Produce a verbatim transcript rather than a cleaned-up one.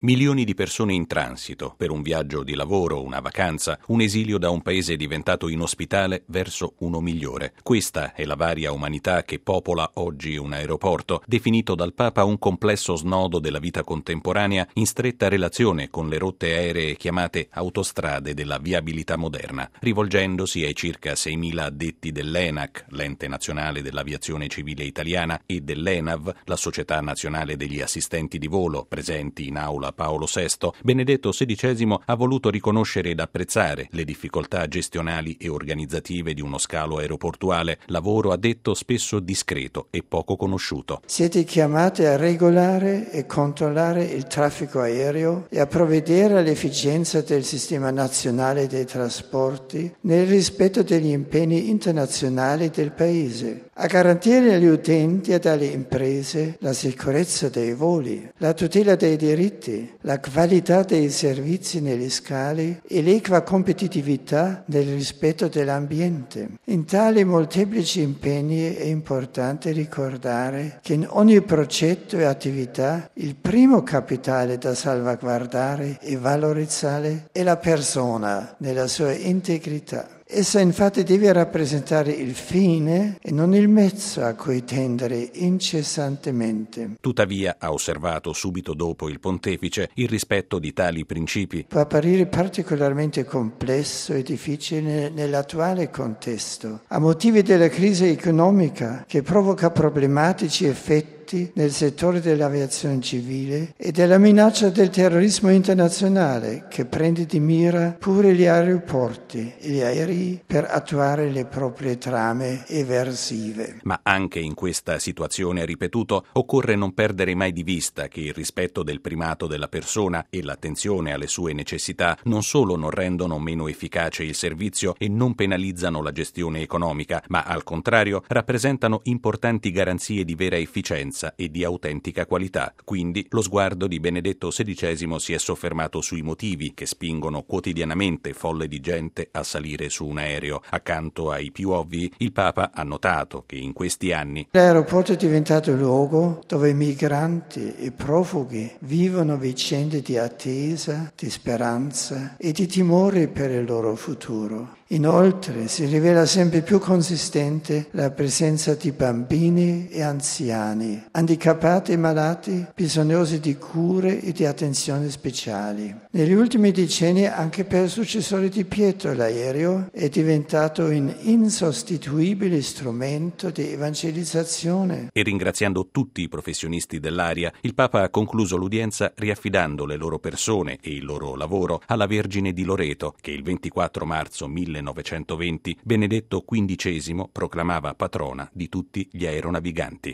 Milioni di persone in transito per un viaggio di lavoro, una vacanza, un esilio da un paese diventato inospitale verso uno migliore. Questa è la varia umanità che popola oggi un aeroporto, definito dal Papa un complesso snodo della vita contemporanea in stretta relazione con le rotte aeree chiamate autostrade della viabilità moderna, rivolgendosi ai circa seimila addetti dell'ENAC, l'ente nazionale dell'aviazione civile italiana, e dell'ENAV, la società nazionale degli assistenti di volo, presenti in aula Paolo sesto, Benedetto sedicesimo ha voluto riconoscere ed apprezzare le difficoltà gestionali e organizzative di uno scalo aeroportuale, lavoro, ha detto, spesso discreto e poco conosciuto. Siete chiamati a regolare e controllare il traffico aereo e a provvedere all'efficienza del sistema nazionale dei trasporti nel rispetto degli impegni internazionali del Paese, a garantire agli utenti e alle imprese la sicurezza dei voli, la tutela dei diritti, la qualità dei servizi negli scali e l'equa competitività nel rispetto dell'ambiente. In tali molteplici impegni è importante ricordare che in ogni progetto e attività il primo capitale da salvaguardare e valorizzare è la persona nella sua integrità. Essa infatti deve rappresentare il fine e non il mezzo a cui tendere incessantemente. Tuttavia, ha osservato subito dopo il pontefice, il rispetto di tali principi può apparire particolarmente complesso e difficile nell'attuale contesto, a motivi della crisi economica che provoca problematici effetti nel settore dell'aviazione civile e della minaccia del terrorismo internazionale che prende di mira pure gli aeroporti e gli aerei per attuare le proprie trame eversive. Ma anche in questa situazione, ha ripetuto, occorre non perdere mai di vista che il rispetto del primato della persona e l'attenzione alle sue necessità non solo non rendono meno efficace il servizio e non penalizzano la gestione economica, ma al contrario rappresentano importanti garanzie di vera efficienza e di autentica qualità. Quindi lo sguardo di Benedetto sedicesimo si è soffermato sui motivi che spingono quotidianamente folle di gente a salire su un aereo. Accanto ai più ovvi, il Papa ha notato che in questi anni l'aeroporto è diventato il luogo dove migranti e profughi vivono vicende di attesa, di speranza e di timore per il loro futuro. Inoltre si rivela sempre più consistente la presenza di bambini e anziani, handicappati e malati, bisognosi di cure e di attenzioni speciali. Negli ultimi decenni anche per il successore di Pietro l'aereo è diventato un insostituibile strumento di evangelizzazione. E ringraziando tutti i professionisti dell'aria, il Papa ha concluso l'udienza riaffidando le loro persone e il loro lavoro alla Vergine di Loreto, che il ventiquattro marzo millenovecentoventi Benedetto quindicesimo proclamava patrona di tutti gli aeronaviganti.